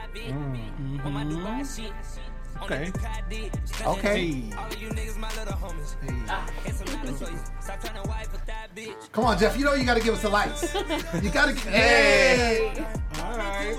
Okay. Come on, Jeff. You know you got to give us the lights. You got to. Hey. All right.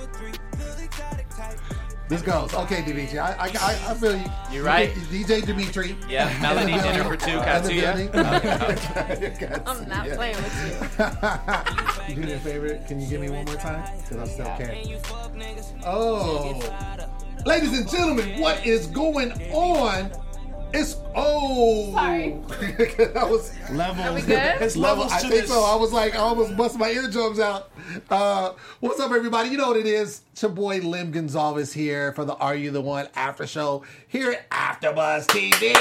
This goes. Okay, Dimitri. I feel you. You're right. DJ Dimitri. Yeah, Melody Dinner for Two. Katsuya. I'm not playing with You do me a favor. Can you give me one more time? Because I still can't. Oh. Ladies and gentlemen, what is going on? It's Sorry. that was Levels. Are we good? It's level. levels I to think this. so. I was like, I almost bust my eardrums out. What's up, everybody? You know what it is. It's your boy Lim Gonzalez here for the Are You the One after show here at AfterBuzz TV.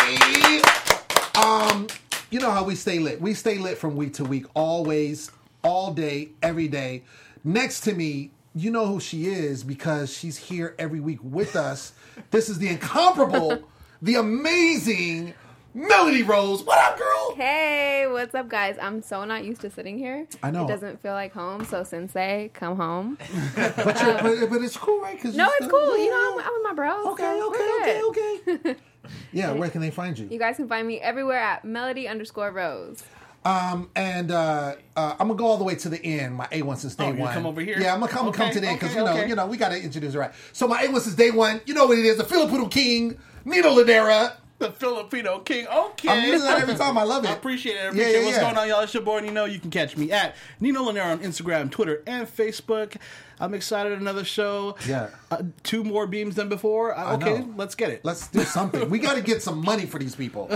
You know how we stay lit. We stay lit from week to week, always, all day, every day. Next to me, you know who she is because she's here every week with us. This is the incomparable, the amazing Melody Rose. What up, girl? Hey, what's up, guys? I'm so not used to sitting here. I know. It doesn't feel like home, so Sensei, come home. But it's cool, right? No, it's cool. You know, I'm with my bros. so we're good. Okay. Yeah, where can they find you? You guys can find me everywhere at Melody_Rose. I'm gonna go all the way to the end. My A1 since day one. Come over here? Yeah, I'm gonna come to the end because you know we gotta introduce it right. So my A1 since day one. You know what it is? The Filipino King, Nino Ladera. The Filipino King. Okay. I'm using that every time. I love it. I appreciate it. What's Yeah. going on, y'all? It's your boy Nino. You can catch me at Nino Lanera on Instagram, Twitter, and Facebook. I'm excited. Another show. Yeah. 2 more beams than before. Okay, know. let's get it. Let's do something. We got to get some money for these people.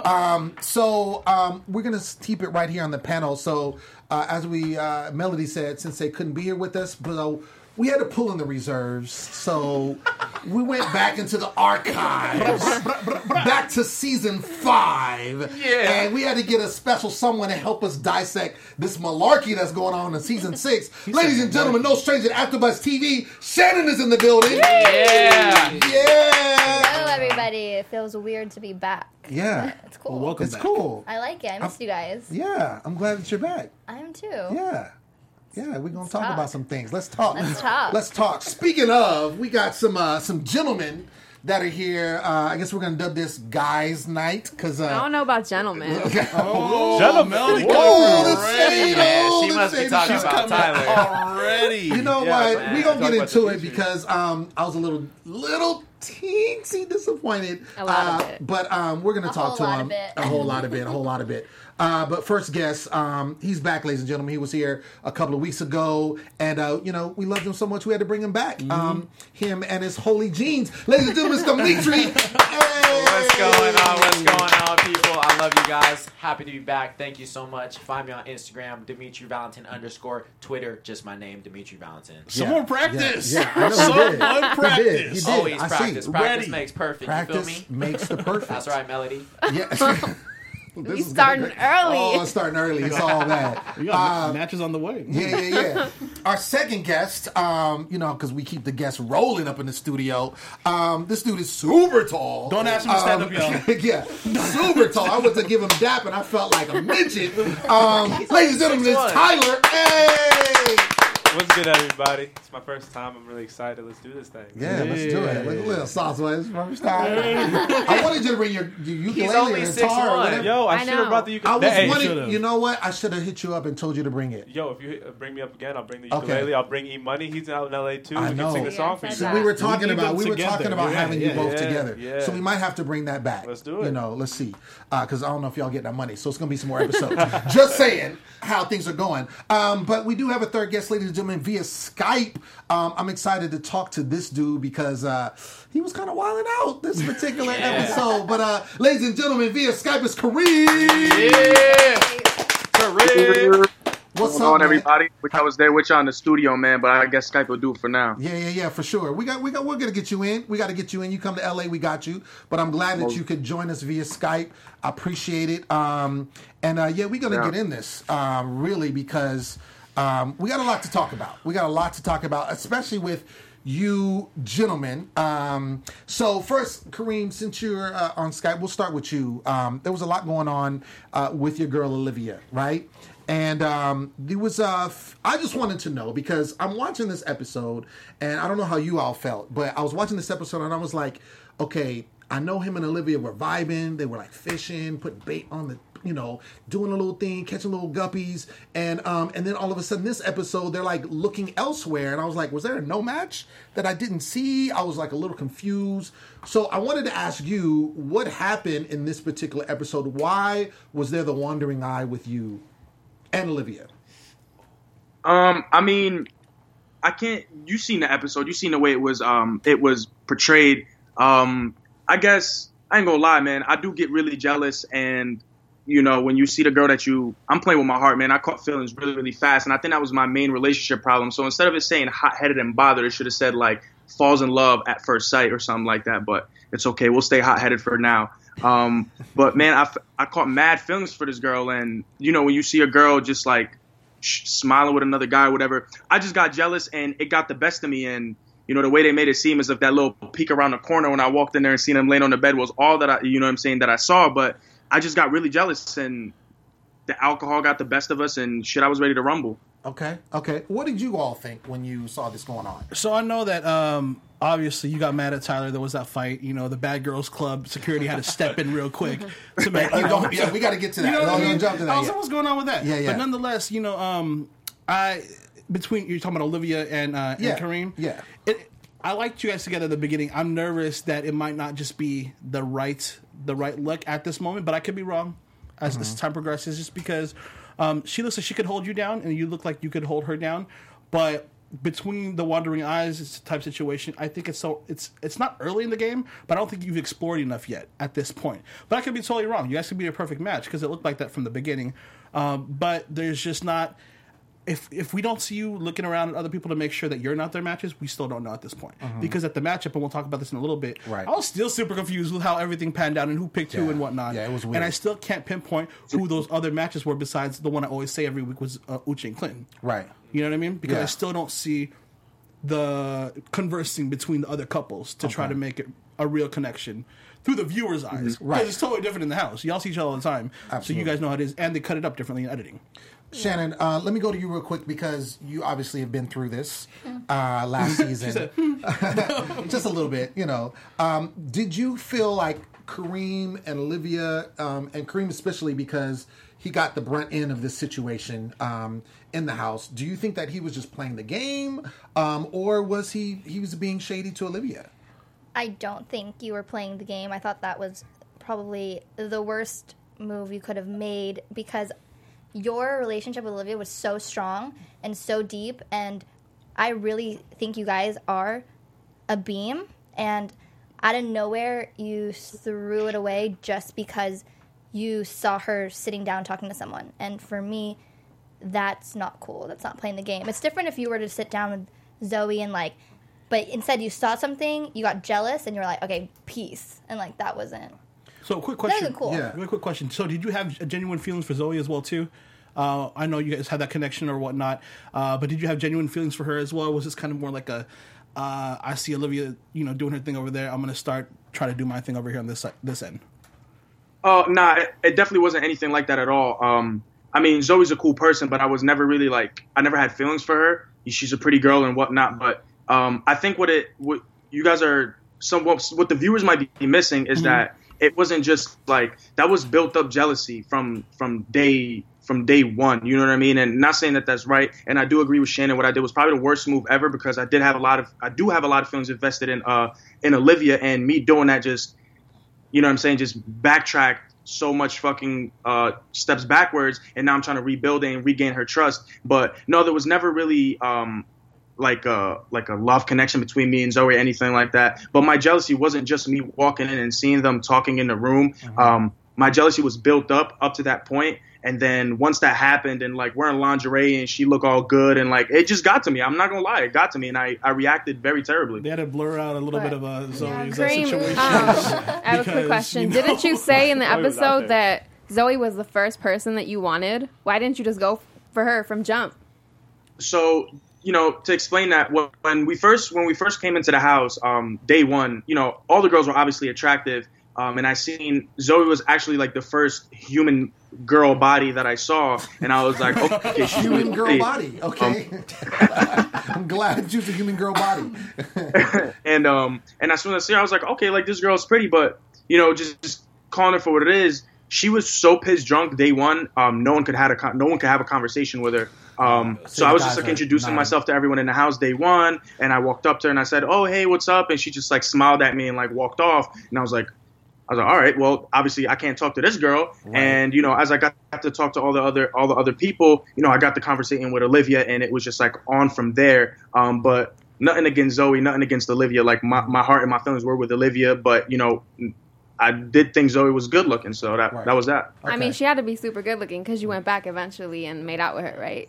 So we're going to keep it right here on the panel. So as Melody said, since they couldn't be here with us, but we had to pull in the reserves. So we went back into the archives, back to season 5. Yeah. And we had to get a special someone to help us dissect this malarkey that's going on in season 6. Ladies and gentlemen, no stranger to AfterBuzz TV. Shannon is in the building. Yeah. Hello, everybody. It feels weird to be back. Yeah. It's cool. Well, welcome It's back. cool. I like it. I missed you guys. Yeah, I'm glad that you're back. I am too. Yeah, we're gonna talk talk. about some things. Let's talk. Let's talk. Speaking of, we got some gentlemen that are here. I guess we're gonna dub this guys' night because I don't know about gentlemen. Gentlemen. Melody She must be talking about Tyler. already. You know Yeah, what? man. We're gonna Talk get about into the it future. because I was a little teensy disappointed. A lot of it. But we're gonna talk to whole lot him of it. a whole lot of it. But first guest, he's back, ladies and gentlemen. He was here a couple of weeks ago, and we loved him so much we had to bring him back. Him and his holy jeans, ladies and gentlemen, it's Dimitri. Hey! What's going on, people? I love you guys. Happy to be back. Thank you so much. Find me on Instagram, Dimitri Valentin _ Twitter, just my name, Dimitri Valentin. Someone practice. Yeah, I know he Someone did. practice. He did. Always I see. practice. Practice Ready. makes perfect. Practice You feel me? makes the perfect. That's right, Melody. Yeah. We starting early. Oh, it's starting early. It's all bad. We got matches on the way. Yeah. Our second guest, because we keep the guests rolling up in the studio. This dude is super tall. Don't ask him to stand up, y'all. Yeah, super tall. I went to give him dap, and I felt like a midget. Ladies and gentlemen, it's 6'1". Tyler. Hey! What's good, everybody? It's my first time. I'm really excited. Let's do this thing. Yeah, let's do it. Like a little sauce. It's first time. I wanted you to bring your ukulele only or guitar or 6'1". whatever. Yo, I I should have know. brought the I ukulele. was Hey, wanting, you know what? I should have hit you up and told you to bring it. yo, if you bring me up again, I'll bring the Okay. ukulele. I'll bring E Money. He's out in LA too. I We know. can sing the song for Yeah, you. so So guys. we were We talking need about them together. having you both Yeah, together. yeah. So we might have to bring that back. Let's do it. Let's see, because I don't know if y'all get that money. So it's gonna be some more episodes. Just saying how things are going. But we do have a third guest, ladies and gentlemen, via Skype. I'm excited to talk to this dude because he was kind of wilding out this particular episode. But ladies and gentlemen, via Skype is Kareem. Yeah. Correct. What's What's up, on, man? everybody? Wish I was there with you in the studio, man, but I guess Skype will do it for now. Yeah, for sure. We're gonna get you in. We got to get you in. You come to LA, we got you. But I'm glad that you could join us via Skype. I appreciate it. We're gonna get in this really because we got a lot to talk about. Especially with you gentlemen. So first, Kareem, since you're on Skype, we'll start with you. There was a lot going on with your girl Olivia, right? And there was I just wanted to know, because I'm watching this episode, and I don't know how you all felt, but I was watching this episode and I was like, okay, I know him and Olivia were vibing. They were like fishing, putting bait on the, doing a little thing, catching little guppies, and then all of a sudden this episode they're like looking elsewhere, and I was like, was there a no match that I didn't see? I was like a little confused. So I wanted to ask you, what happened in this particular episode? Why was there the wandering eye with you and Olivia? I mean, I can't. You seen the episode? You seen the way it was portrayed. I guess I ain't gonna lie, man. I do get really jealous, and when you see the girl I'm playing with my heart, man. I caught feelings really, really fast, and I think that was my main relationship problem. So instead of it saying hot-headed and bothered, it should have said like falls in love at first sight or something like that. But it's okay. We'll stay hot-headed for now. But man, I caught mad feelings for this girl, and when you see a girl just like smiling with another guy or whatever, I just got jealous, and it got the best of me. And the way they made it seem as if that little peek around the corner when I walked in there and seen him laying on the bed was all that that I saw. But I just got really jealous, and the alcohol got the best of us, and shit, I was ready to rumble. Okay. What did you all think when you saw this going on? So I know that obviously you got mad at Tyler. There was that fight. The Bad Girls Club security had to step in real quick to make. We got to get to that. Jump to that. What's going on with that? Yeah. But nonetheless, between you're talking about Olivia and Kareem. Yeah. I liked you guys together at the beginning. I'm nervous that it might not just be the right look at this moment, but I could be wrong as time progresses. Just because she looks like she could hold you down, and you look like you could hold her down, but between the wandering eyes, it's a type situation. I think it's not early in the game, but I don't think you've explored enough yet at this point. But I could be totally wrong. You guys could be a perfect match because it looked like that from the beginning. But there's just not. If we don't see you looking around at other people to make sure that you're not their matches, we still don't know at this point. Because at the matchup, and we'll talk about this in a little bit, right. I was still super confused with how everything panned out and who picked who and whatnot. Yeah, it was weird. And I still can't pinpoint who those other matches were besides the one I always say every week was Uche and Clinton. Right. You know what I mean? Because I still don't see the conversing between the other couples to try to make it a real connection through the viewer's eyes. Right. Because it's totally different in the house. Y'all see each other all the time. Absolutely. So you guys know how it is. And they cut it up differently in editing. Shannon, let me go to you real quick because you obviously have been through this last season. Just a little bit, Did you feel like Kareem and Olivia, and Kareem especially because he got the brunt end of this situation in the house, do you think that he was just playing the game, or was he was being shady to Olivia? I don't think you were playing the game. I thought that was probably the worst move you could have made because your relationship with Olivia was so strong and so deep, and I really think you guys are a beam, and out of nowhere you threw it away just because you saw her sitting down talking to someone. And for me, that's not cool. That's not playing the game. It's different if you were to sit down with Zoe and but instead you saw something, you got jealous, and you were like, okay, peace. And that wasn't. So, quick question. That wasn't cool. Yeah. Really quick question. So, did you have genuine feelings for Zoe as well, too? I know you guys had that connection or whatnot, but did you have genuine feelings for her as well? Was this kind of more like I see Olivia, doing her thing over there. I'm going to try to do my thing over here on this end. Nah, it definitely wasn't anything like that at all. I mean, Zoe's a cool person, but I was never really I never had feelings for her. She's a pretty girl and whatnot, but I think what you guys are what the viewers might be missing is that it wasn't just that was built up jealousy from day one. You know what I mean? And not saying that that's right. And I do agree with Shannon. What I did was probably the worst move ever because I do have a lot of feelings invested in Olivia, and me doing that just, just backtracked so much fucking steps backwards, and now I'm trying to rebuild it and regain her trust. But no, there was never really like a love connection between me and Zoe or anything like that. But my jealousy wasn't just me walking in and seeing them talking in the room. My jealousy was built up to that point. And then once that happened and wearing lingerie and she looked all good and it just got to me. I'm not going to lie. It got to me and I reacted very terribly. They had to blur out a little bit of Zoe's Kareem, situation. I have a quick question. Didn't you say in the episode that Zoe was the first person that you wanted? Why didn't you just go for her from jump? So, to explain that, when we first came into the house, day one, all the girls were obviously attractive. and I seen Zoe was actually like the first human girl body that I saw, and I was like, okay, she's Human really girl pretty. body. Okay. I'm glad you used a human girl body. And as soon as I see her, I was like, okay, like this girl's pretty, but you know, just calling her for what it is. She was so pissed drunk day one. No one could have a conversation with her. So I was just like introducing myself to everyone in the house day one, and I walked up to her and I said, "Oh, hey, what's up?" And she just like smiled at me and like walked off. And I was like, all right, well, obviously I can't talk to this girl. Right. And you know, as I got to talk to all the other people, you know, I got to conversating with Olivia, and it was just like on from there. But nothing against Zoe, nothing against Olivia. Like my heart and my feelings were with Olivia, but you know, I did think Zoe was good looking, so that was that. Okay. I mean, she had to be super good looking because you went back eventually and made out with her, right?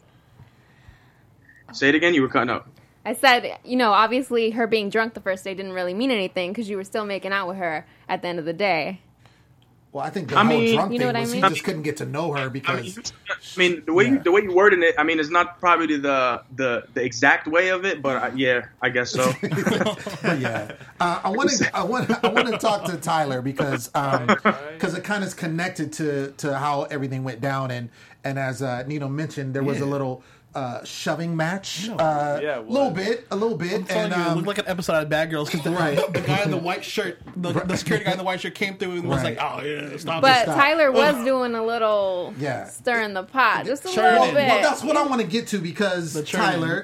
Say it again. You were cutting up. I said, you know, obviously her being drunk the first day didn't really mean anything because you were still making out with her at the end of the day. Well, I think the whole drunk thing was he just couldn't get to know her because. I mean, the way you worded it, I mean, it's not probably the exact way of it, but yeah, I guess so. Yeah, I want to talk to Tyler because it kind of is connected to how everything went down, and as Nino mentioned, there was a little. Shoving match, a little bit, and it looked like an episode of Bad Girls because the guy in the white shirt, the security guy in the white shirt came through and was like, "Oh yeah, stop!" But Tyler was doing a little stirring the pot, just a little bit. Well, that's what I want to get to because Tyler,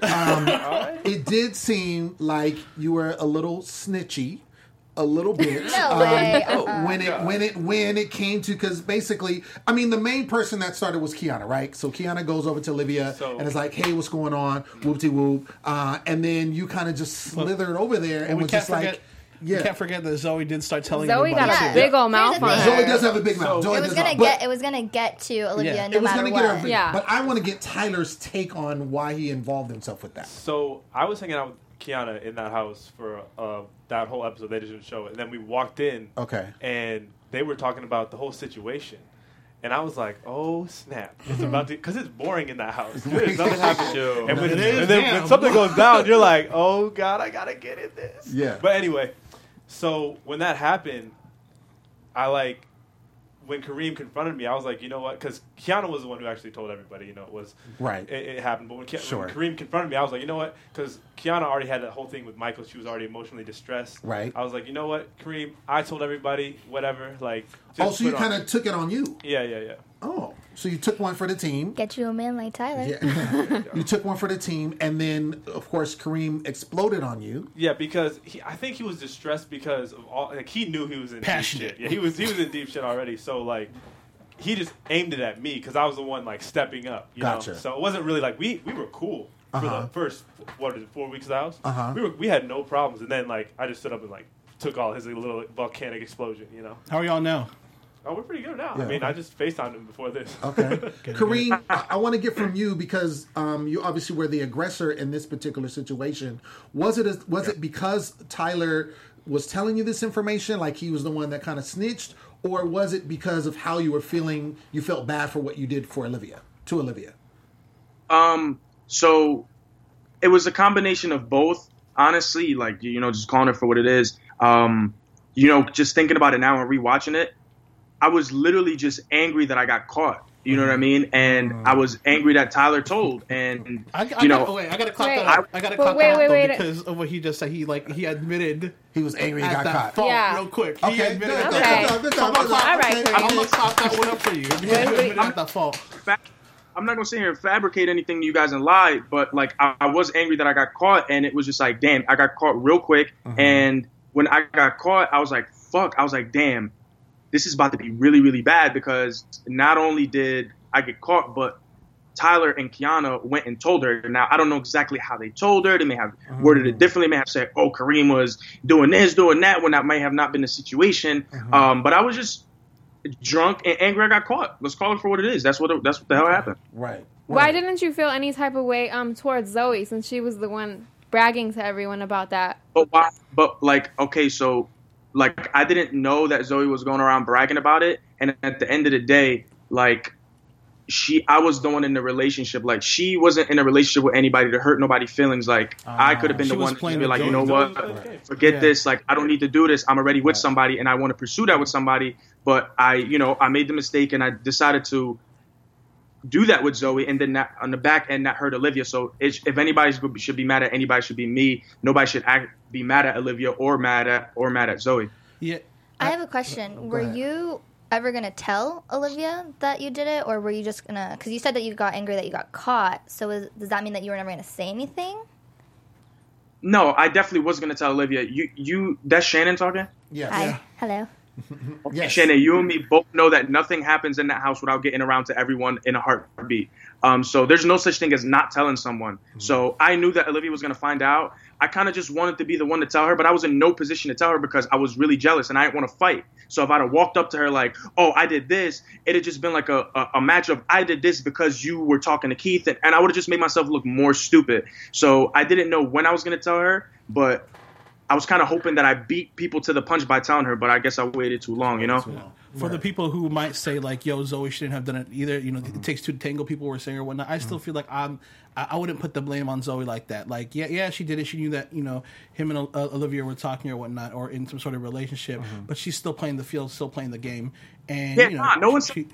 it did seem like you were a little snitchy. A little bit. No way. When it came to, because basically, I mean, the main person that started was Kiana, right? So Kiana goes over to Olivia and is like, "Hey, what's going on?" Whoop-de-whoop. And then you kind of just slithered over there and was just like. You can't forget that Zoe did start telling Zoe got a big old mouth on her. Zoe does have a big mouth. It was gonna get to Olivia no matter what. But I want to get Tyler's take on why he involved himself with that. So I was hanging out with Kiana in that house for that whole episode. They just didn't show it. And then we walked in. Okay. And they were talking about the whole situation. And I was like, oh, snap. It's about to, because it's boring in that house. Something happens. And when something goes down, you're like, oh, God, I got to get in this. Yeah. But anyway, so when that happened, when Kareem confronted me, I was like, you know what? Because Kiana was the one who actually told everybody, you know, it happened. But when Kareem confronted me, I was like, you know what? Because Kiana already had that whole thing with Michael. She was already emotionally distressed. Right. I was like, you know what, Kareem? I told everybody, whatever. Like, so you kind of took it on you. Yeah. Oh, so you took one for the team. Get you a man like Tyler. Yeah. You took one for the team, and then, of course, Kareem exploded on you. Yeah, because I think he was distressed because of all. Like, he knew he was in deep shit. Yeah, he was in deep shit already. So like, he just aimed it at me because I was the one like stepping up. You know? So it wasn't really like we were cool for the first 4 weeks of the house. We had no problems, and then like I just stood up and like took all his little volcanic explosion. You know. How are y'all now? Oh, we're pretty good now. Yeah, I mean, I just FaceTimed him before this. Okay. Kareem, I want to get from you because you obviously were the aggressor in this particular situation. Was it because Tyler was telling you this information, like he was the one that kind of snitched, or was it because of how you were feeling, you felt bad for what you did to Olivia? So it was a combination of both, honestly, like, you know, just calling it for what it is. You know, just thinking about it now and rewatching it, I was literally just angry that I got caught. You know what I mean? And I was angry that Tyler told. And I gotta clap that up. I gotta clap that up because of what he just said. He admitted he was angry. He got caught. Fault real quick. Okay, he admitted good. All right, I'm gonna clap that one up for you. He admitted at that fault. I'm not gonna sit here and fabricate anything to you guys and lie, but like I was angry that I got caught, and it was just like, damn, I got caught real quick. And when I got caught, I was like, fuck. I was like, damn. This is about to be really, really bad because not only did I get caught, but Tyler and Kiana went and told her. Now, I don't know exactly how they told her. They may have worded it differently. They may have said, oh, Kareem was doing this, doing that, when that might have not been the situation. But I was just drunk and angry I got caught. Let's call it for what it is. That's what the hell happened. Right. Why didn't you feel any type of way towards Zoe since she was the one bragging to everyone about that? But why? But like, okay, so... Like, I didn't know that Zoe was going around bragging about it. And at the end of the day, like, I was the one in the relationship. Like, she wasn't in a relationship with anybody to hurt nobody's feelings. Like, I could have been the one to be like, you know what, forget this. Like, I don't need to do this. I'm already with somebody, and I want to pursue that with somebody. But I made the mistake, and I decided to do that with Zoe, and then on the back end that hurt Olivia. So if anybody should be mad at anybody, should be me. Nobody should be mad at Olivia or mad at Zoe. Yeah. I have a question. Were you ever going to tell Olivia that you did it, or were you just going to, because you said that you got angry that you got caught, so does that mean that you were never going to say anything? No, I definitely was going to tell Olivia. That's Shannon talking? Yes. Hi. Yeah. Hello. Yes. Shannon, you and me both know that nothing happens in that house without getting around to everyone in a heartbeat. So there's no such thing as not telling someone. So I knew that Olivia was going to find out. I kind of just wanted to be the one to tell her, but I was in no position to tell her because I was really jealous and I didn't want to fight. So if I'd have walked up to her like, oh, I did this, it had just been like a match of I did this because you were talking to Keith, and I would have just made myself look more stupid. So I didn't know when I was going to tell her, but I was kind of hoping that I beat people to the punch by telling her, but I guess I waited too long, you know? For the people who might say, like, yo, Zoe shouldn't have done it either, it takes two to tango, people were saying or whatnot, I still feel like I wouldn't put the blame on Zoe like that. Like, yeah, she did it. She knew that, him and Olivia were talking or whatnot, or in some sort of relationship, but she's still playing the field, still playing the game. And no one said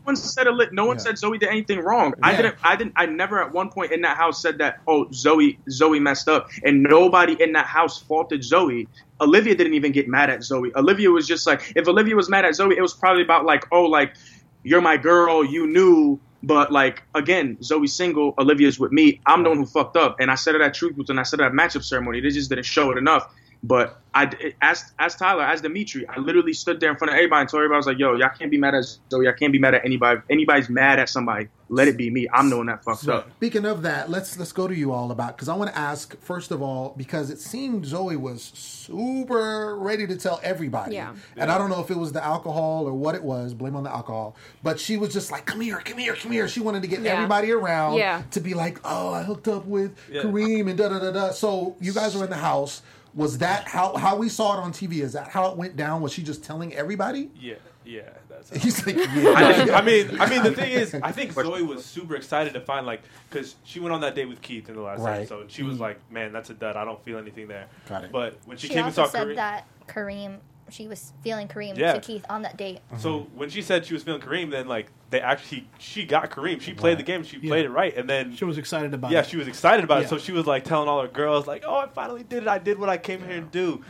Zoe did anything wrong. Yeah. I never at one point in that house said that, oh, Zoe messed up, and nobody in that house faulted Zoe. Olivia didn't even get mad at Zoe. Olivia was just like, if Olivia was mad at Zoe, it was probably about like, oh, like, you're my girl, you knew. But, like, again, Zoe's single, Olivia's with me. I'm the one who fucked up. And I said it at Truth Booth and I said it at matchup ceremony. They just didn't show it enough. But as Tyler, as Dimitri, I literally stood there in front of everybody and told everybody, I was like, yo, y'all can't be mad at Zoe. Y'all can't be mad at anybody. If anybody's mad at somebody, let it be me. I'm the one that fucked up. Speaking of that, let's go to you all about, because I want to ask, first of all, because it seemed Zoe was super ready to tell everybody. Yeah. And I don't know if it was the alcohol or what it was, blame on the alcohol, but she was just like, come here. She wanted to get everybody around to be like, oh, I hooked up with Kareem and da-da-da-da. So you guys were in the house. Was that how we saw it on TV? Is that how it went down? Was she just telling everybody? Yeah. That's He's like, yeah. I mean, the thing is, I think Zoe was super excited to find, like, because she went on that date with Keith in the last episode, and she was like, man, that's a dud. I don't feel anything there. Got it. But when she She came and also saw said Kareem, that Kareem, she was feeling Kareem to Keith on that date. So when she said she was feeling Kareem, then like she got Kareem. She played the game. She played it right, and then she was excited about it. Yeah, she was excited about it. So she was like telling all her girls, like, "Oh, I finally did it. I did what I came here to do."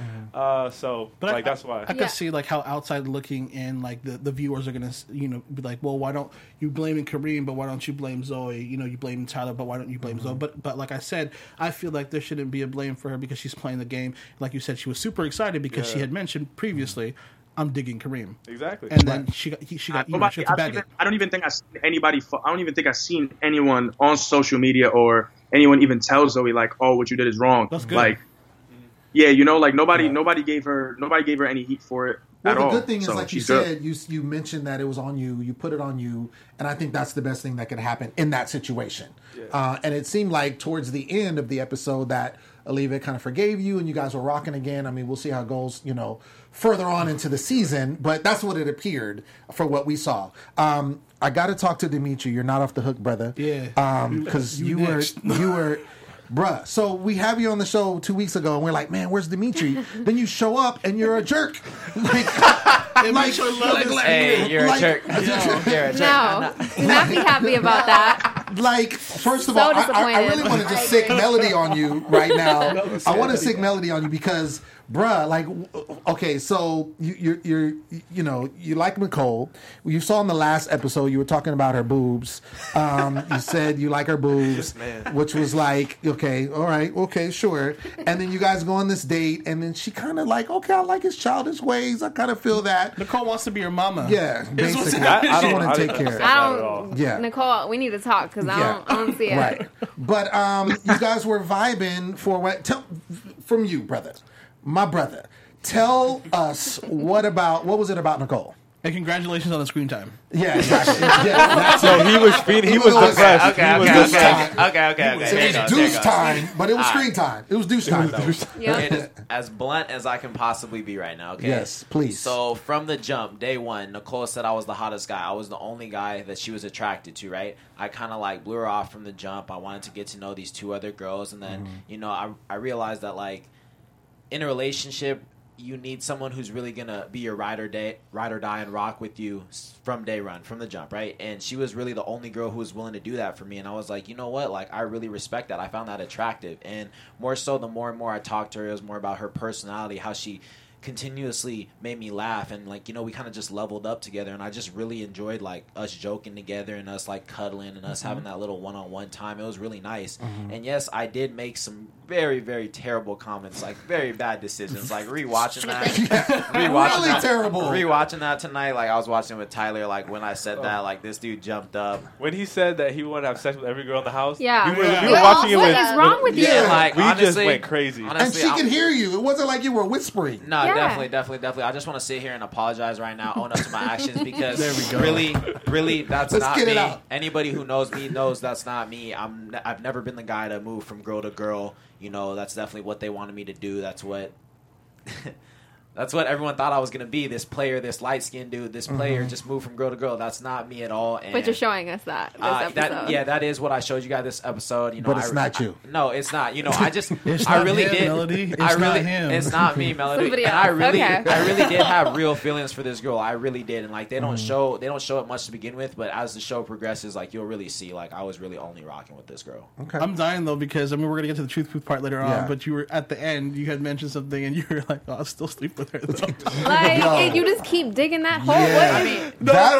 But that's why I could see like how outside looking in, like the viewers are gonna be like, "Well, why don't you blaming Kareem, but why don't you blame Zoe? You blame Tyler, but why don't you blame Zoe?" But like I said, I feel like there shouldn't be a blame for her because she's playing the game. Like you said, she was super excited because she had mentioned previously, I'm digging Kareem. Exactly. And then she got she had to bag it. I don't even think I've seen anybody. I don't even think I've seen anyone on social media or anyone even tell Zoe like, "Oh, what you did is wrong." That's good. Like, like nobody gave her any heat for it at all. Well, the good thing is, So like you she's good. said, you mentioned that it was on you. You put it on you, and I think that's the best thing that could happen in that situation. And it seemed like towards the end of the episode that Olivia kind of forgave you, and you guys were rocking again. I mean, we'll see how it goes, further on into the season, but that's what it appeared for what we saw. I got to talk to Dimitri. You're not off the hook, brother. Yeah. Because you were. Bruh, so we have you on the show 2 weeks ago, and we're like, man, where's Dimitri? Then you show up, and you're a jerk. Hey, you're a jerk. You're a jerk. No, do not be happy about that. Like, first of all, I really want to just sick Melody on you right now. I want to sick Melody on you because, bruh, like, okay, so you like Nicole. You saw in the last episode you were talking about her boobs. You said you like her boobs, which was like, okay, all right, okay, sure. And then you guys go on this date, and then she kind of like, okay, I like his childish ways. I kind of feel that. Nicole wants to be your mama. Yeah, basically. I don't want to take care of it. I don't. Yeah, Nicole, we need to talk because I don't see it. Right, but you guys were vibing for what? From you, brother. My brother, tell us what was it about Nicole? And congratulations on the screen time. Yeah, exactly. So he was depressed. Okay. It was deuce time, but it was screen time. It was deuce time, though. It is as blunt as I can possibly be right now. Okay. Yes, please. So from the jump, day one, Nicole said I was the hottest guy. I was the only guy that she was attracted to. Right. I kind of like blew her off from the jump. I wanted to get to know these two other girls, and then I realized that like in a relationship, you need someone who's really gonna be your ride or die and rock with you from day one, from the jump, right? And she was really the only girl who was willing to do that for me. And I was like, you know what? Like, I really respect that. I found that attractive. And more so, the more and more I talked to her, it was more about her personality, how she continuously made me laugh, and like, you know, we kind of just leveled up together, and I just really enjoyed like us joking together and us like cuddling and us having that little one-on-one time. It was really nice. And yes, I did make some very, very terrible comments, like very bad decisions, like rewatching that tonight. Like I was watching with Tyler, like when I said that, like this dude jumped up when he said that he wanted to have sex with every girl in the house. We were watching it. What is wrong with you? Like, we honestly, just went crazy. Honestly, and she could hear you. It wasn't like you were whispering. No, definitely. I just want to sit here and apologize right now, own up to my actions, because really, that's Let's not get me. it out. Anybody who knows me knows that's not me. I've never been the guy to move from girl to girl. You know, that's definitely what they wanted me to do. That's what everyone thought I was going to be. This player, this light-skinned dude, this player just moved from girl to girl. That's not me at all. And, but you're showing us that this episode. that is what I showed you guys this episode. You know, but it's not you. No, it's not. You know, I just, It's I not really him, did. Melody. It's I really, not him. It's not me, Melody. Somebody And else. I really Okay. did have real feelings for this girl. I really did, and like they don't show it much to begin with. But as the show progresses, like you'll really see, like I was really only rocking with this girl. Okay. I'm dying though, because I mean we're gonna get to the truth booth part later on, but you were at the end. You had mentioned something, and you were like, "Oh, I'll still sleep with her." Though. Like you just keep digging that hole. Yeah. What? I mean,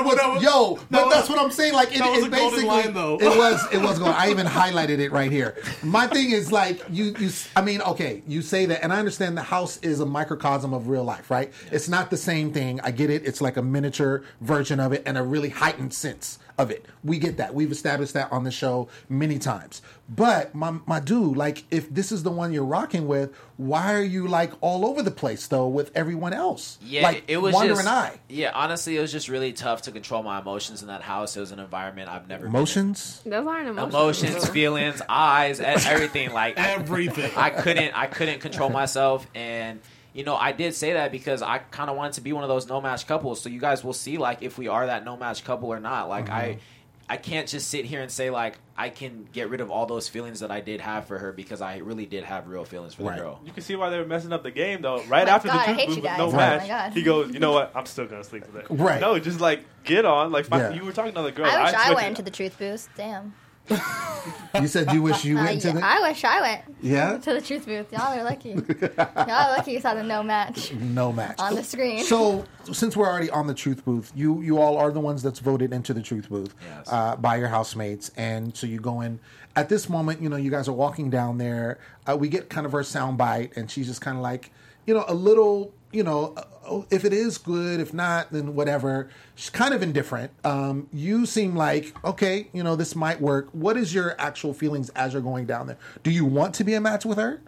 but that's what I'm saying. Like that was it a golden basically, line, though. it was going. I even highlighted it right here. My thing is like you. I mean, okay, you say that, and I understand the house is a microcosm of real life, right? It's not the same thing. I get it. It's like a miniature version of it, and a really heightened sense of it. We get that. We've established that on the show many times. But my dude, like if this is the one you're rocking with, why are you like all over the place though with everyone else? Yeah, like it was wandering just, eye. Yeah, honestly, it was just really tough to control my emotions in that house. It was an environment I've never Emotions? Those aren't emotions. Emotions, feelings, eyes, everything. Like Everything. I couldn't control myself, and you know, I did say that because I kind of wanted to be one of those no-match couples. So you guys will see, like, if we are that no-match couple or not. Like, I can't just sit here and say, like, I can get rid of all those feelings that I did have for her, because I really did have real feelings for the girl. You can see why they were messing up the game, though. Right after the truth booth with no match, he goes, you know what? I'm still going to sleep with it. Right. No, just, like, get on. Like, you were talking to other girls. I wish I went into the truth booth. Damn. You said you wish you went to the... I wish I went to the truth booth. Y'all are lucky. Y'all are lucky you saw the no match on the screen. So since we're already on the truth booth, you all are the ones that's voted into the truth booth by your housemates, and so you go in. At this moment, you know, you guys are walking down there. We get kind of her sound bite, and she's just kind of like, you know, a little, you know, if it is good, if not, then whatever. She's kind of indifferent. You seem like, okay, you know, this might work. What is your actual feelings as you're going down there? Do you want to be a match with her?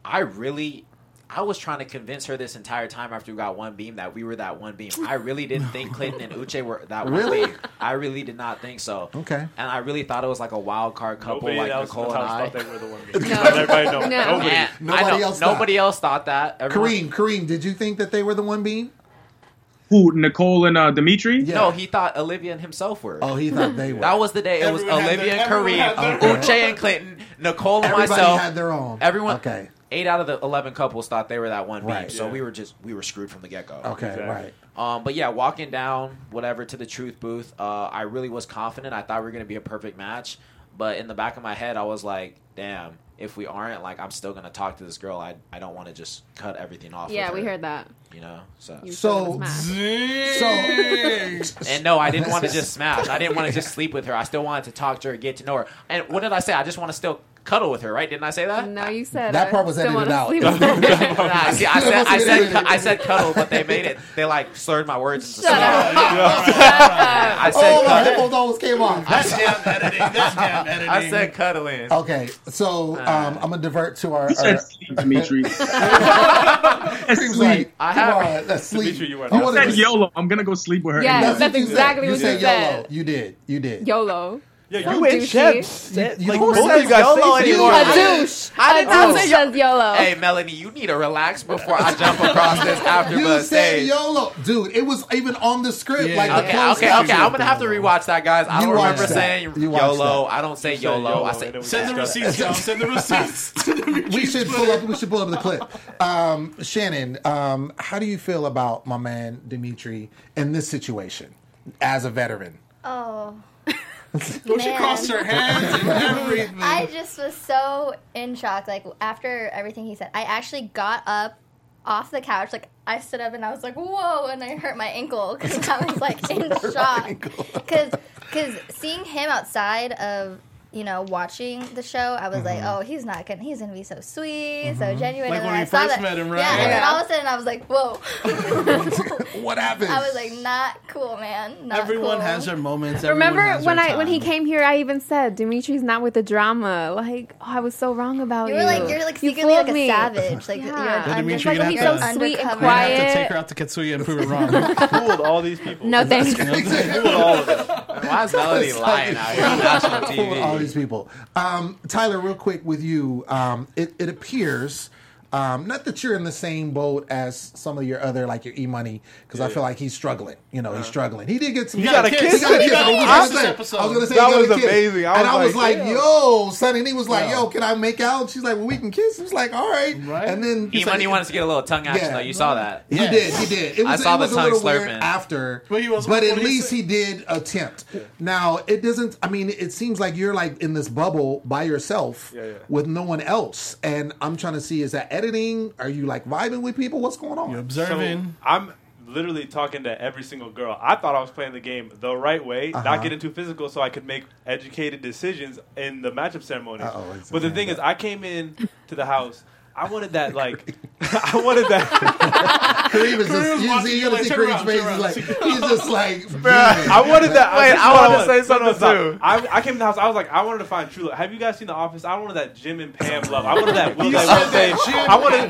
I was trying to convince her this entire time after we got one beam that we were that one beam. I really didn't think Clinton and Uche were that one beam. I really did not think so. Okay. And I really thought it was like a wild card couple, Nobody like else Nicole and I. thought they were the one beam. Everybody knows. Nobody else thought that. Kareem, did you think that they were the one beam? Who, Nicole and Dimitri? Yeah. No, he thought Olivia and himself were. Oh, he thought they were. That was the day. It was Olivia and Kareem, Uche and Clinton, Nicole and myself. Everybody had their own. Everyone. Okay. 8 out of the 11 couples thought they were that one beam, right. so we were screwed from the get-go. Okay, exactly. Right. But yeah, walking down whatever to the truth booth, I really was confident. I thought we were going to be a perfect match, but in the back of my head, I was like, damn, if we aren't, like, I'm still going to talk to this girl. I don't want to just cut everything off. Yeah, with her, we heard that. You know, so and no, I didn't want to just smash. I didn't want to just sleep with her. I still wanted to talk to her, get to know her. And what did I say? I just want to still cuddle with her, right? Didn't I say that? No, you said that part was edited out. See, I said cuddle, but they made it. They like slurred my words into Shut up. I said my headphones almost came off. That's damn editing. That's damn editing. I said cuddling. Okay, so I'm gonna divert to our. Dimitri. Cream's like, I come have. on, let's sleep. Dimitri, you were. You said YOLO. I'm gonna go sleep with her. Yeah, that's exactly what you said. YOLO. You did. YOLO. Yeah, So you and Shep douchey. said, You like, don't both say of you guys YOLO say anymore. A I douche. I did A not douche say says YOLO. Hey, Melanie, you need to relax before I jump across this after You bus said stage. YOLO, dude. It was even on the script. Yeah. Like the Okay, closed okay. caption. I'm gonna have to rewatch that, guys. I You don't remember watched that. saying You watched YOLO. that. I don't say said YOLO. I YOLO, say and then we Send the discussed- receipts, y'all. Send the receipts. We should pull up the clip. Shannon, how do you feel about my man Dimitri in this situation as a veteran? Oh. Well, she Man. crossed her hands and everything. I just was so in shock. Like, after everything he said, I actually got up off the couch. Like, I stood up and I was like, whoa, and I hurt my ankle because I was like in shock. Because seeing him outside of, watching the show, I was like, oh, he's gonna be so sweet, so genuine. Like and when then we I saw first that, met him, right? Yeah, and then Yeah. all of a sudden I was like, whoa. What happened? I was like, not cool, man. Not Everyone cool. has their moments. Remember Everyone has when their when he time. came here, I even said Dimitri's not with the drama. Like, oh, I was so wrong about you. You're like You secretly like fooled a me. savage. Like, Yeah. you're Yeah, under, Dimitri, like, you're He's gonna so have to- sweet and undercover. We're gonna have to quiet. take her out to Katsuya and prove it wrong. Fooled all these people. No thanks. Fooled all of them. Why is Melody lying out here on national For all TV? these people. Tyler, real quick with you, it appears, not that you're in the same boat as some of your other, like your E-Money, because I feel like he's struggling. He's struggling. He did get some. He got a kiss. He got a kiss. He got a I was kiss. gonna say That he got was a kiss. amazing. And I was like, damn. yo, son. And he was like, yo, can I make out? She's like, well, we can kiss. He was like, all right. Right. And then E-Money wanted to get a little tongue action, Yeah. though. You saw that. He did. It was, I saw it was the a tongue little weird slurping. after, But he was- but what at do you least say? he did attempt. Now, it doesn't, I mean, it seems like you're like in this bubble by yourself Yeah. with no one else. And I'm trying to see, is that editing? Are you like vibing with people? What's going on? You're So observing. I'm literally talking to every single girl. I thought I was playing the game the right way, not getting too physical, so I could make educated decisions in the matchup ceremonies. But the thing is, I came in to the house. I wanted that, like, I wanted that. Kareem is Kareem's just, watching you you, like, see turn Kareem's around, face turn is like, around. he's just like, I wanted that. Wait, I wanted to say something too. I came to the house. I was like, I wanted to find true love. Have you guys seen The Office? I wanted that Jim and Pam love. I wanted that Will they said won't say. that Jim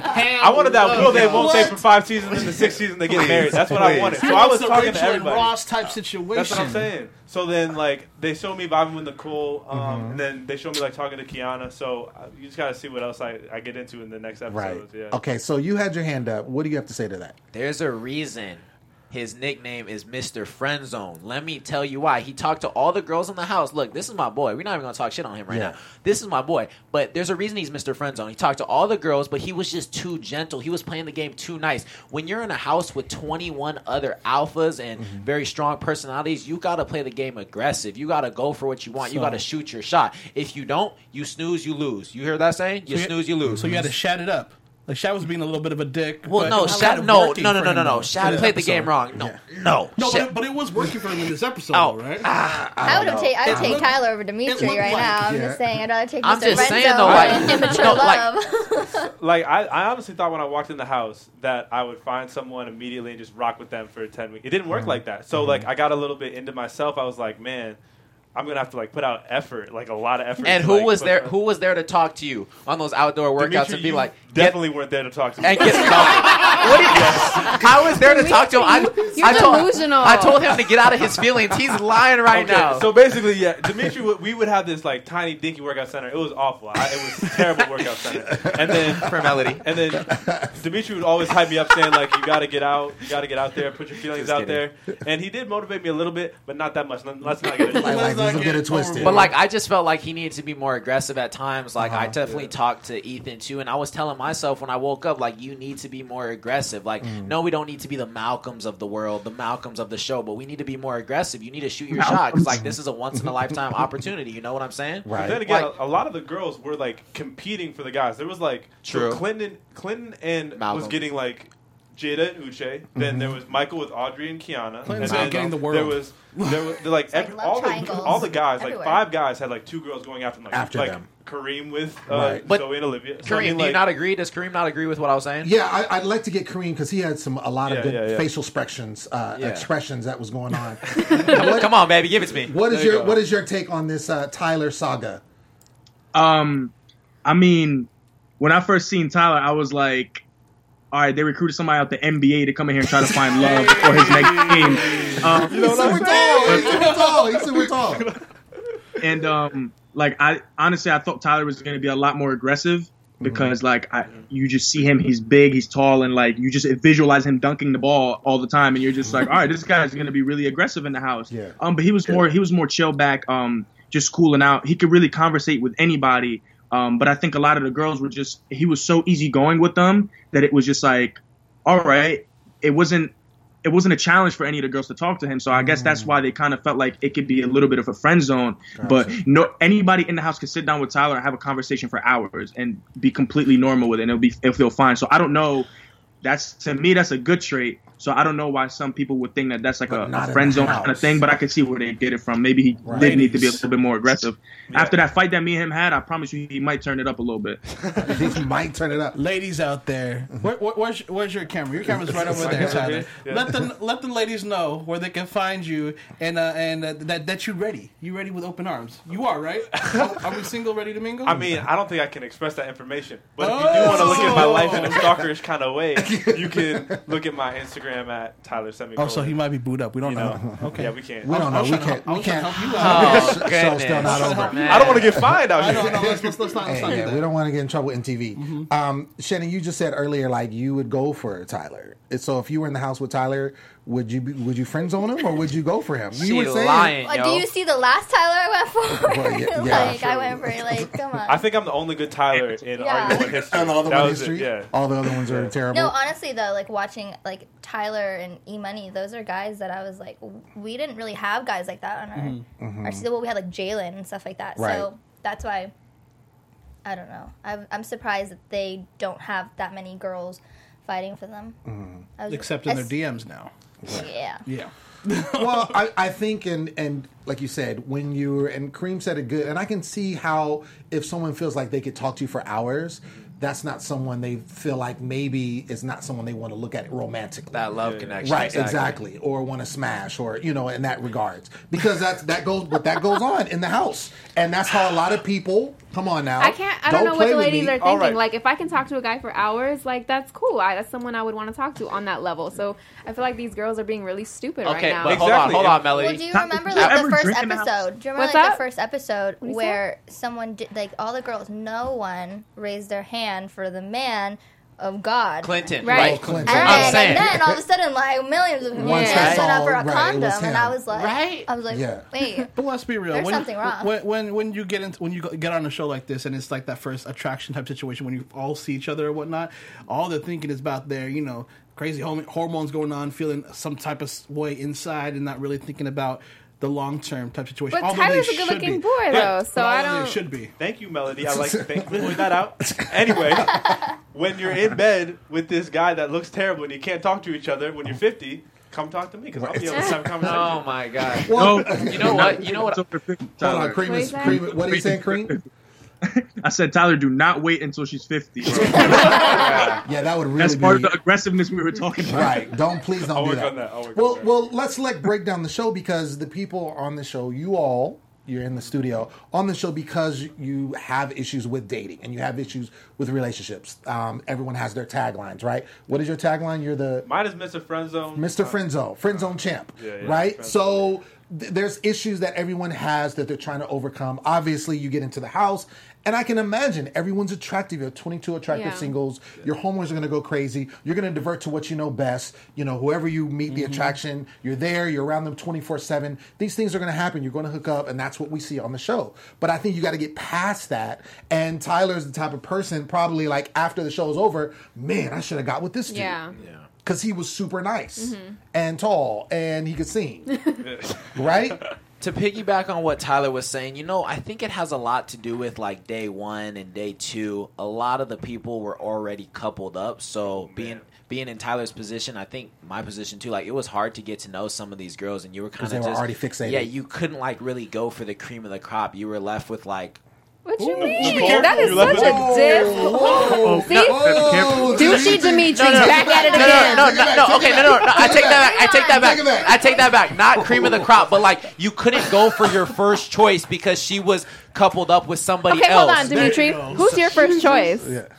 I wanted that Will they won't say What? for 5 seasons and the 6th season they get married. That's what I wanted. So I was It's a talking Rachel to and everybody. Ross type situation. That's what I'm saying. So then, like, they showed me vibing with Nicole, and then they showed me, like, talking to Kiana. So you just got to see what else I get into in the next right. episodes. Yeah. Okay, so you had your hand up. What do you have to say to that? There's a reason his nickname is Mr. Friendzone. Let me tell you why. He talked to all the girls in the house. Look, this is my boy. We're not even going to talk shit on him right now. This is my boy. But there's a reason he's Mr. Friendzone. He talked to all the girls, but he was just too gentle. He was playing the game too nice. When you're in a house with 21 other alphas and very strong personalities, you got to play the game aggressive. You got to go for what you want. You got to shoot your shot. If you don't, you snooze, you lose. You hear that saying? You snooze, you lose. So you had to shut it up. Like Shad was being a little bit of a dick. Well, but no, it was Shad, kind of no. working for him, though, Shad in this played the episode. game wrong. No. Shad- But it was working for him in this episode, Oh. though, right? I would take Tyler over Dimitri looked right like- now. I'm Yeah. just saying, I'd rather take I'm Mr. just saying, Friendzone though, like- than immature no, like- love. Like, I honestly thought when I walked in the house that I would find someone immediately and just rock with them for 10 weeks. It didn't work like that. So, like, I got a little bit into myself. I was like, man, I'm going to have to, like, put out effort, like, a lot of effort. And to, who like, was put- there? Who was there to talk to you on those outdoor workouts Dimitri, and be you like, definitely weren't there to talk to me. and get what do you, I was there to talk to him. I delusional. I told him to get out of his feelings. He's lying right Okay, now. so basically, yeah, Dimitri, we would have this like tiny dinky workout center. It was awful. It was a terrible workout center. And then for Melody, and then Dimitri would always hype me up, saying like, "You got to get out. You got to get out there. Put your feelings Just out there." And he did motivate me a little bit, but not that much. Let's not get into Like, it. let's get it twisted. but like I just felt like he needed to be more aggressive at times. Like I Uh-huh. definitely talked to Ethan too, and I was telling myself when I woke up, like you need to be more aggressive. Like no, we don't need to be the Malcolms of the world, the Malcolms of the show, but we need to be more aggressive. You need to shoot your shot because like this is a once in a lifetime opportunity. You know what I'm saying? Right. But then again, Like- a lot of the girls were like competing for the guys. There was like True. so Clinton and Malcolm. was getting like Jada and Uche. Then there was Michael with Audrey and Kiana. Clinton's and then not getting the world. There was like like love triangles all the guys, like everywhere. 5 guys had like 2 girls going after them. Like, After like them. Kareem with Right. But Zoe and Olivia. So, Kareem, I mean, do you like, not agree? Does Kareem not agree with what I was saying? Yeah, I'd like to get Kareem because he had a lot of Yeah, good yeah, yeah. facial expressions that was going on. Come on, baby, give it to me. What is There you your go. What is your take on this Tyler saga? I mean, when I first seen Tyler, I was like, all right, they recruited somebody out the NBA to come in here and try to find love for his next team. He's super tall. And like I thought Tyler was going to be a lot more aggressive because you just see him, he's big, he's tall, and like you just visualize him dunking the ball all the time, and you're just like, all right, this guy's going to be really aggressive in the house. Yeah. But he was more chill back, just cooling out. He could really conversate with anybody. But I think a lot of the girls he was so easygoing with them that it was just like, all right, it wasn't a challenge for any of the girls to talk to him. So I guess that's why they kind of felt like it could be a little bit of a friend zone. Gotcha. But anybody in the house could sit down with Tyler and have a conversation for hours and be completely normal with it, and it'll feel fine. So I don't know. To me, that's a good trait. So I don't know why some people would think that that's like a friend zone kind of thing, but I could see where they get it from. Maybe he did need to be a little bit more aggressive. Yeah. After that fight that me and him had, I promise you he might turn it up a little bit. He might turn it up. Ladies out there, where's your camera? Your camera's right over there, Tyler. Yeah. Let the ladies know where they can find you and that you're ready. You ready with open arms? You are, right? Are we single, ready to mingle? I mean, I don't think I can express that information. But if you do want to look at my life in a stalkerish kind of way, you can look at my Instagram at Tyler Semicolon. Oh, so he might be booed up. We don't know. Okay. Yeah, we can't. We don't know. We can't help you out. Show's still not over. I don't want to get fined out here. Let's not do that. We don't want to get in trouble in TV. Mm-hmm. Shannon, you just said earlier like you would go for Tyler. So if you were in the house with Tyler, would you friend zone him or would you go for him? You were lying, do you see the last Tyler I went for? Well, I went for come on. I think I'm the only good Tyler in argument history. And all the other history? All the other ones are terrible. No, honestly though, like watching like Tyler and E-Money, those are guys that I was like, we didn't really have guys like that on our season. Well, we had like Jalen and stuff like that. Right. So that's why, I don't know. I'm surprised that they don't have that many girls fighting for them. Except in their DMs now. Yeah. Well, I think, and like you said, when you're, and Kareem said it good, and I can see how if someone feels like they could talk to you for hours, that's not someone they feel like maybe is not someone they want to look at romantically. That love connection. Right, exactly. Or want to smash, or, in that regards. Because that goes on in the house. And that's how a lot of people, come on now. I don't know what the ladies are thinking. Right. Like, if I can talk to a guy for hours, like, that's cool. That's someone I would want to talk to on that level. So I feel like these girls are being really stupid right now. But hold on, Melody. Well, do you remember the first episode? Do you remember the first episode where someone did, like, all the girls, no one raised their hand for the man of God, Clinton, right? Clinton. And then all of a sudden, like millions of people set up for a condom, and I was like, wait. But let's be real. There's something wrong. When you get on a show like this, and it's like that first attraction type situation when you all see each other or whatnot, all they're thinking is about their crazy hormones going on, feeling some type of way inside, and not really thinking about the long-term type situation. But Tyler's a good-looking boy, though, so I don't... They should be. Thank you, Melody. I like to point that out. Anyway, when you're in bed with this guy that looks terrible and you can't talk to each other when you're 50, come talk to me because I'll be able to have a conversation. Oh, my God. Well, you know what? Hold on, Cream. What are you saying, Cream? I said, Tyler, do not wait until she's 50. Yeah, that would really That's part of the aggressiveness we were talking about. Right. Please don't do that. Well, let's break down the show because the people on the show, you're in the studio on the show because you have issues with dating and you have issues with relationships. Everyone has their taglines, right? What is your tagline? Mine is Mr. Friendzone. Mr. Friendzone champ, right? So there's issues that everyone has that they're trying to overcome. Obviously, you get into the house. And I can imagine everyone's attractive. You have 22 attractive singles. Your hormones are going to go crazy. You're going to divert to what you know best. Whoever you meet the attraction, you're there. You're around them 24/7. These things are going to happen. You're going to hook up, and that's what we see on the show. But I think you got to get past that. And Tyler's the type of person, probably like after the show's over, man, I should have got with this dude. Yeah. Because he was super nice and tall, and he could sing. Right? To piggyback on what Tyler was saying, I think it has a lot to do with like day one and day two. A lot of the people were already coupled up, so being in Tyler's position, I think my position too, like it was hard to get to know some of these girls, and you were kind of just already fixated. Yeah, you couldn't like really go for the cream of the crop. You were left with like. What you mean? That is such a diss. See? Douchey Dimitri back at it again. No. Okay, no. I take that back. Not cream of the crop, but like you couldn't go for your first choice because she was coupled up with somebody else. Okay, hold on, Dimitri. Who's your first choice?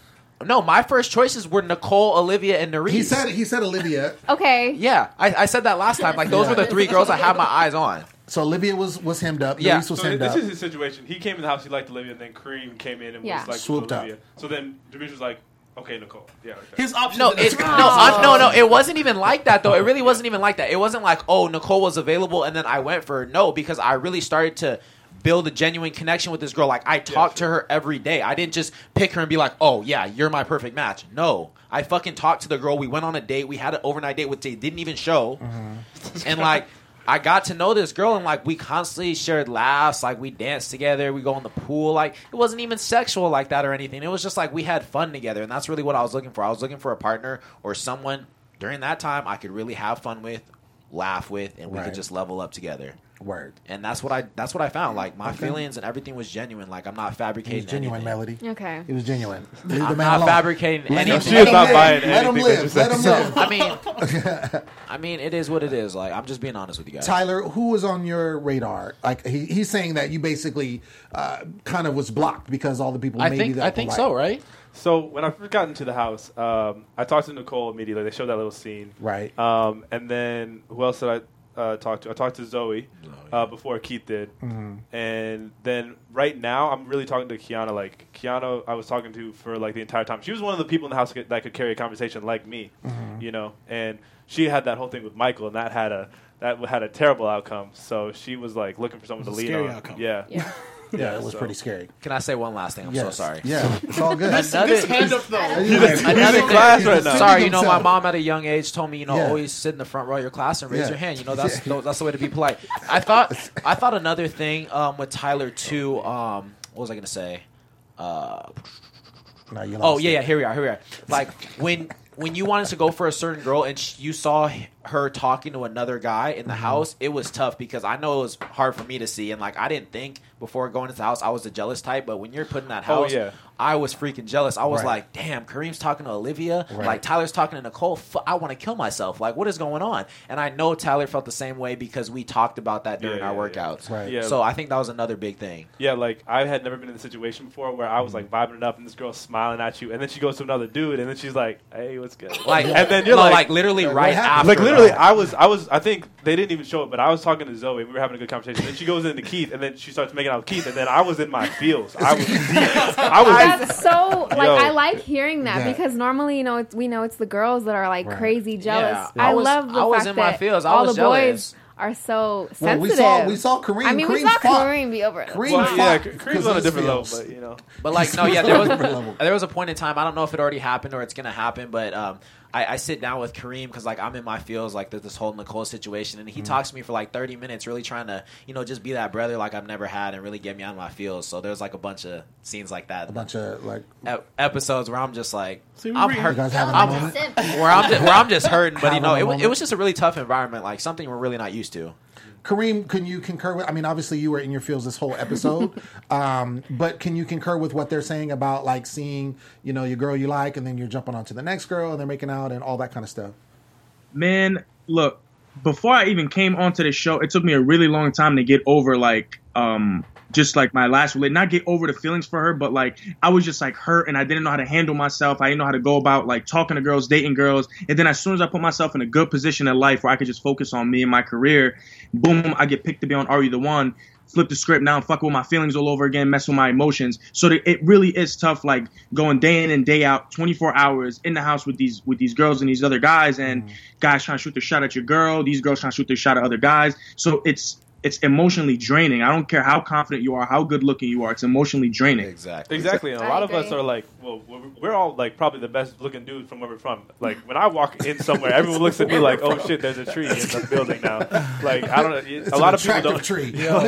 No, my first choices were Nicole, Olivia, and Nurys. He said Olivia. Okay. Yeah, I said that last time. Like those were the 3 girls I had my eyes on. So Olivia was hemmed up. Yeah. Nurys was so hemmed up. This is his situation. He came in the house. He liked Olivia, and then Kareem came in and was like swooped Olivia. up. So then Demetrius was like, "Okay, Nicole." Yeah. Okay. His options. No, it wasn't even like that though. It really wasn't even like that. It wasn't like, oh, Nicole was available and then I went for her. No, because I really started to build a genuine connection with this girl. Like I talked to her every day. I didn't just pick her and be like, oh yeah, you're my perfect match. No, I fucking talked to the girl. We went on a date. We had an overnight date, which they didn't even show. And like, I got to know this girl and like we constantly shared laughs. Like we danced together. We go in the pool. Like it wasn't even sexual like that or anything. It was just like we had fun together. And that's really what I was looking for. I was looking for a partner or someone during that time I could really have fun with, laugh with, and we could just level up together. Word. And that's what I found. Like my feelings and everything was genuine. Like I'm not fabricating. It was genuine, anything. Melody. Okay. It was genuine. Leave the I'm man not alone. fabricating anything. She is not buying Let him anything. live. Let him live. I mean, it is what it is. Like I'm just being honest with you guys. Tyler, who was on your radar? Like he's saying that you basically kind of was blocked because all the people. I think so, right? So when I first got into the house, I talked to Nicole immediately. They showed that little scene, right? And then who else did I talk to? I talked to Zoe before Keith did, and then right now I'm really talking to Kiana. Like Kiana, I was talking to for like the entire time. She was one of the people in the house that could carry a conversation like me, you know. And she had that whole thing with Michael, and that had a terrible outcome. So she was like looking for someone to lean on. Outcome. Yeah. Yeah, it was pretty scary. Can I say one last thing? I'm so sorry. Yeah, it's all good. This hand up though. Another class right now. Sorry, you know, my mom at a young age told me, you know, Yeah. always sit in the front row of your class and raise your hand. You know, that's the way to be polite. I thought another thing with Tyler too. What was I gonna say? Here we are. Like when you wanted to go for a certain girl and you saw her talking to another guy in the house, it was tough because I know it was hard for me to see, and like I didn't think before going into the house I was the jealous type, but when you're put in that house, I was freaking jealous. I was like, damn, Kareem's talking to Olivia, like Tyler's talking to Nicole. I want to kill myself. Like, what is going on? And I know Tyler felt the same way because we talked about that during our workouts. Right. So I think that was another big thing. Yeah, like I had never been in a situation before where I was like vibing it up and this girl's smiling at you, and then she goes to another dude, and then she's like, "Hey, what's good?" Like, and then you're like literally right after. Like literally, I was. I think they didn't even show it, but I was talking to Zoe. We were having a good conversation. Then she goes into Keith, and then she starts making out with Keith, and then I was in my feels. I was deep. That's so like I like hearing that because normally, you know, we know it's the girls that are like crazy jealous. Yeah. I love the fact in that my feels. all the jealous. boys are so sensitive. Well, we saw Kareem. I mean, we saw Kareem be over it. Kareem's on a different level, but you know. But like, no, yeah, there was a point in time. I don't know if it already happened or it's gonna happen, but I sit down with Kareem because like I'm in my feels like this whole Nicole situation, and he talks to me for like 30 minutes, really trying to just be that brother like I've never had and really get me out of my feels. So there's like a bunch of scenes like that, a bunch of like episodes where I'm just like I'm hurt, where I'm just hurting, but it was just a really tough environment, like something we're really not used to. Kareem, can you concur with? I mean, obviously you were in your feels this whole episode, but can you concur with what they're saying about like seeing your girl you like, and then you're jumping onto the next girl and they're making out and all that kind of stuff? Man, look, before I even came onto the show, it took me a really long time to get over like just like my last relationship, not get over the feelings for her, but like I was just like hurt and I didn't know how to handle myself. I didn't know how to go about like talking to girls, dating girls. And then as soon as I put myself in a good position in life where I could just focus on me and my career, boom, I get picked to be on Are You the One? Flip the script now and fuck with my feelings all over again, mess with my emotions. So it really is tough, like going day in and day out, 24 hours in the house with these girls and these other guys, and guys trying to shoot their shot at your girl, these girls trying to shoot their shot at other guys. So it's emotionally draining. I don't care how confident you are, how good looking you are. It's emotionally draining. Exactly. And a lot of us are like, well, we're all like probably the best looking dudes from where we're from. Like when I walk in somewhere, everyone looks at me like, oh shit, there's a tree in the building now. Like I don't know. It's a lot of people don't. Tree. Look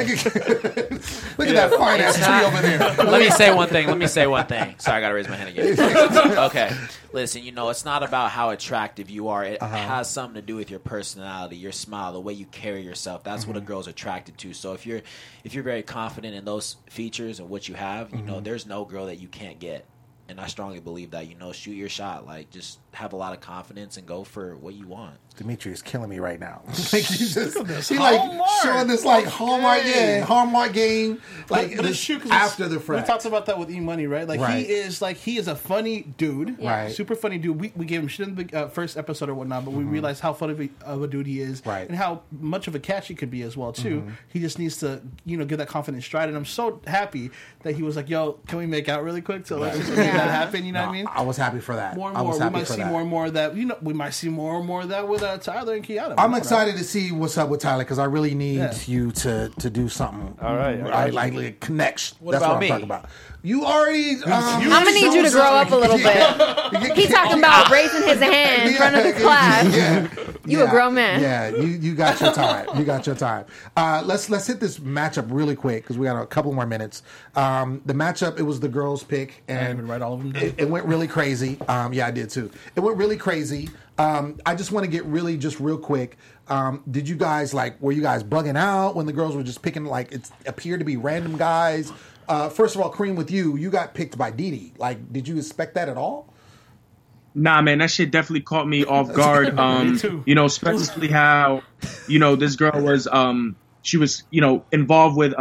at that fine ass tree over there. Let me say one thing. Sorry, I gotta raise my hand again. Okay. Listen, it's not about how attractive you are. It has something to do with your personality, your smile, the way you carry yourself. That's what a girl's attracted to. So if you're very confident in those features and what you have, there's no girl that you can't get. And I strongly believe that, shoot your shot. Like, just have a lot of confidence and go for what you want. Dimitri is killing me right now. He's like showing this like Hallmark game. Like after the frat. We talked about that with E-Money, right? Like he is a funny dude, right? Super funny dude. We gave him shit in the first episode or whatnot, but we realized how funny of a dude he is, and how much of a catch he could be as well too. He just needs to get that confident stride, and I'm so happy that he was like, "Yo, can we make out really quick to make that happen?" You know what I mean? I was happy for that. More and more, we might see more and more of that. We might see more and more of that with Tyler and Kiana. I'm excited to see what's up with Tyler because I really need you to do something. All right. Like connection. What That's about what me? I'm talking about. You already. I'm gonna need you to grow up a little bit. He's talking about raising his hand in front of the class. You a grown man. Yeah, you got your time. You got your time. Let's hit this matchup really quick because we got a couple more minutes. The matchup, it was the girls' pick, and I didn't even write all of them down. It went really crazy. Yeah, I did too. It went really crazy. I just want to get really just real quick. Did you guys were you guys bugging out when the girls were just picking it appeared to be random guys? First of all, Kareem, with you got picked by Didi. Like, did you expect that at all? Nah, man, that shit definitely caught me off guard. Me too. Especially how, this girl was, she was, involved with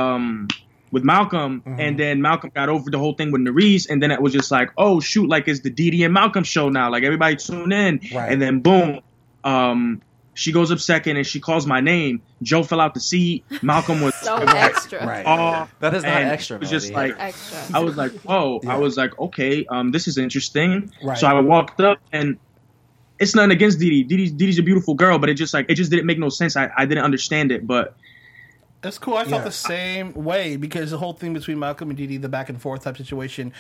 Malcolm, and then Malcolm got over the whole thing with Nerese, and then it was just like, oh shoot, like it's the Didi and Malcolm show now, like everybody tune in, and then boom, she goes up second and she calls my name. Joe fell out the seat. Malcolm was so extra. That is not extra. It was just like extra. I was like, oh, I was like, okay, this is interesting. So I walked up, and it's nothing against Didi. Didi's a beautiful girl, but it just didn't make no sense. I didn't understand it, but. That's cool. I felt the same way because the whole thing between Malcolm and Didi, the back and forth type situation,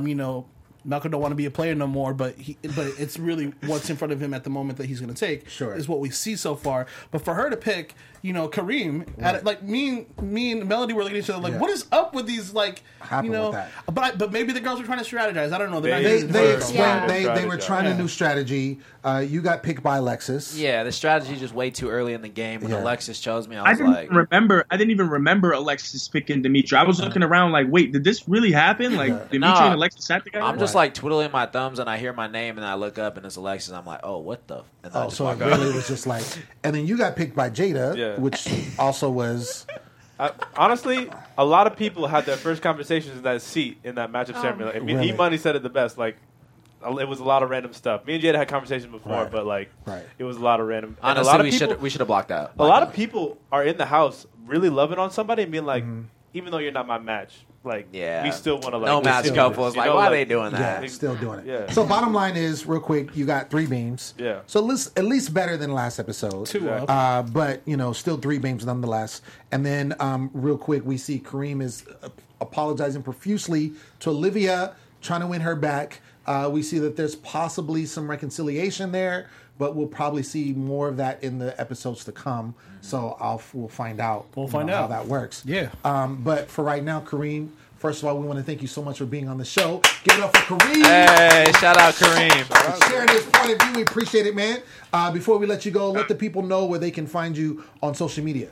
Malcolm don't want to be a player no more, but it's really what's in front of him at the moment that he's going to take is what we see so far. But for her to pick, Kareem, me and Melody were looking at each other like, what is up with these with that. But maybe the girls were trying to strategize. I don't know. They explained they were trying a new strategy. You got picked by Alexis. Yeah, the strategy just way too early in the game. When Alexis chose me, I didn't even remember Alexis picking Dimitri. I was looking around like, wait, did this really happen? Like Dimitri and Alexis sat together? I'm just like twiddling my thumbs, and I hear my name, and I look up, and it's Alexis. I'm like, oh, what the? And so it really was just like, and then you got picked by Jada, which also was. Honestly, a lot of people had their first conversations in that seat in that matchup ceremony. I mean, E-Money said it the best. Like, it was a lot of random stuff. Me and Jada had conversations before, but it was a lot of random. Honestly, a lot of we should have blocked out. A lot of people are in the house really loving on somebody and being like, even though you're not my match, we still want to no match couples. Why are they doing that? Yeah, still doing it. Yeah. So bottom line is, real quick, you got 3 beams. Yeah. So at least better than last episode. 2 up. But still 3 beams nonetheless. And then real quick, we see Kareem is apologizing profusely to Olivia, trying to win her back. We see that there's possibly some reconciliation there, but we'll probably see more of that in the episodes to come. So we'll find out. We'll find out how that works. Yeah. But for right now, Kareem, first of all, we want to thank you so much for being on the show. Give it up for Kareem. Hey, shout out Kareem. Sharing his point of view. We appreciate it, man. Before we let you go, let the people know where they can find you on social media.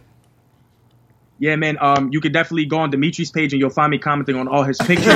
Yeah, man. You could definitely go on Dimitri's page and you'll find me commenting on all his pictures.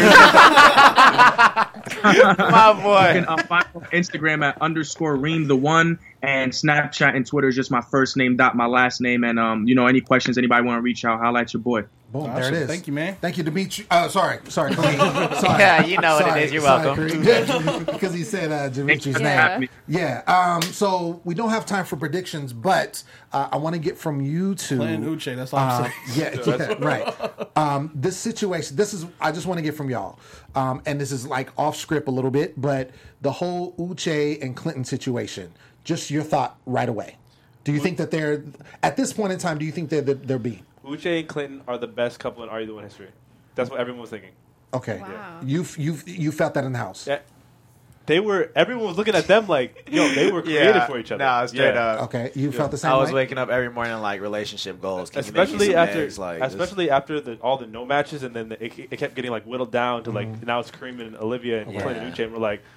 My boy. You can find me on Instagram at _Reem1, and Snapchat and Twitter is just my first name dot my last name. And any questions, anybody want to reach out, holla at your boy. Boom, awesome. There it is. Thank you, man. Thank you, Dimitri. Sorry, Kareem. Sorry. Yeah, you know what it is. You're welcome. Because he said Dimitri's name. Yeah. So we don't have time for predictions, but I want to get from you two. Playing Uche, that's all I'm saying. Yeah, right. This situation, I just want to get from y'all. And this is like off script a little bit, but the whole Uche and Clinton situation, just your thought right away. Do you think that they're, at this point in time, do you think they're being? Uche and Clinton are the best couple in Are You the One history. That's what everyone was thinking. Okay. Wow. You felt that in the house. Yeah. Everyone was looking at them like, they were created for each other. No, straight up. Okay, you felt the same way? I was waking up every morning like relationship goals. Especially after all the no matches, and then it kept getting like whittled down to like now it's Kareem and Olivia and Clinton and Uche, and we're like,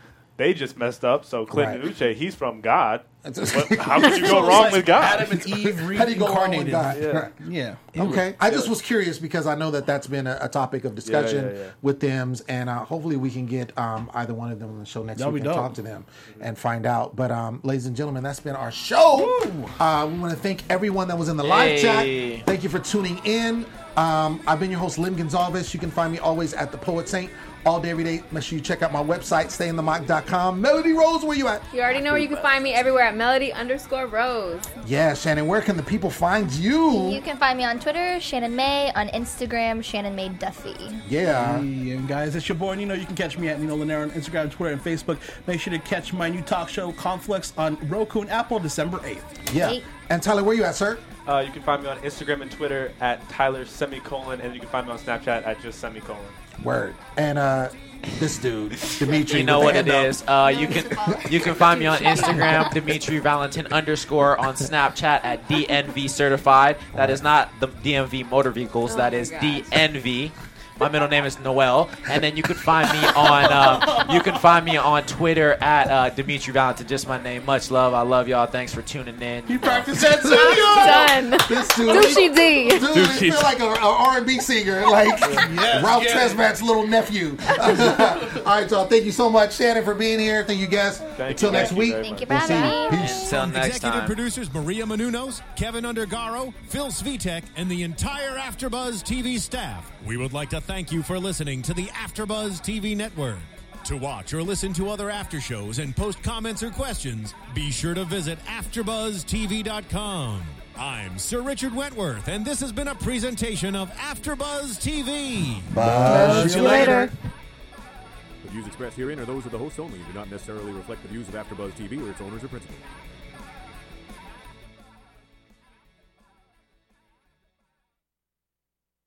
they just messed up. So Clinton Uche, he's from God. How could you go wrong with God? Adam and Eve reincarnated. Yeah. Okay. I just was curious because I know that's been a topic of discussion with them, and hopefully we can get either one of them on the show next week and talk to them and find out. But ladies and gentlemen, that's been our show. We want to thank everyone that was in the live chat. Thank you for tuning in. I've been your host, Lim Gonzalez. You can find me always at The Poet Saint. All day, every day. Make sure you check out my website, stayinthemock.com. Melody Rose, where you at? You already know where you can find me everywhere at Melody_Rose. Yeah, Shannon, where can the people find you? You can find me on Twitter, Shannon May, on Instagram, Shannon May Duffy. Yeah. And guys, it's your boy Nino. You can catch me at Nino Linaire on Instagram, Twitter, and Facebook. Make sure to catch my new talk show, Conflicts, on Roku and Apple, December 8th. Yeah. And Tyler, where you at, sir? You can find me on Instagram and Twitter at Tyler semicolon, and you can find me on Snapchat at just semicolon. Word. And this dude, Dimitri. You know what it is. You can find me on Instagram, Dimitri Valentin _ on Snapchat at DNV Certified. That is not the DMV Motor Vehicles. That is DNV. My middle name is Noel, and then you can find me on Twitter at Dimitri Valentin. Just my name. Much love. I love y'all. Thanks for tuning in. You practiced that too. Done. This dude, Douchey D. Dude, you feel like an R&B singer, like Ralph Tresvant's little nephew. All right, y'all. Thank you so much, Shannon, for being here. Thank you, guys. Until next week. Thank you for having me. Peace. Until next Executive time. producers Maria Menounos, Kevin Undergaro, Phil Svitek, and the entire AfterBuzz TV staff. We would like to thank you for listening to the AfterBuzz TV network. To watch or listen to other after shows and post comments or questions, be sure to visit AfterBuzzTV.com. I'm Sir Richard Wentworth, and this has been a presentation of AfterBuzz TV. Bye. See you later. The views expressed herein are those of the hosts only and do not necessarily reflect the views of AfterBuzz TV or its owners or principals.